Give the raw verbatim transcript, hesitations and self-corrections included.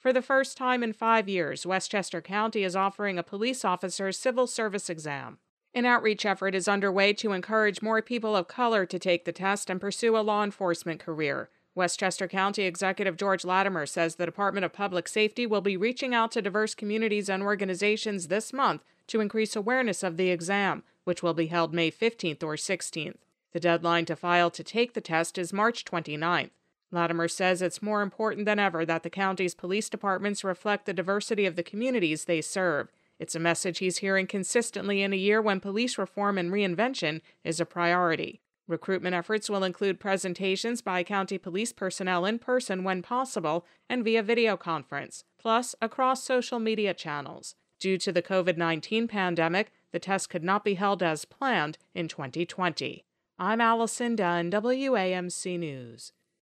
For the first time in five years, Westchester County is offering a police officer's civil service exam. An outreach effort is underway to encourage more people of color to take the test and pursue a law enforcement career. Westchester County Executive George Latimer says the Department of Public Safety will be reaching out to diverse communities and organizations this month to increase awareness of the exam, which will be held May fifteenth or sixteenth. The deadline to file to take the test is March twenty-ninth. Latimer says it's more important than ever that the county's police departments reflect the diversity of the communities they serve. It's a message he's hearing consistently in a year when police reform and reinvention is a priority. Recruitment efforts will include presentations by county police personnel in person when possible and via video conference, plus across social media channels. Due to the covid nineteen pandemic, the test could not be held as planned in twenty twenty. I'm Allison Dunn, W A M C News.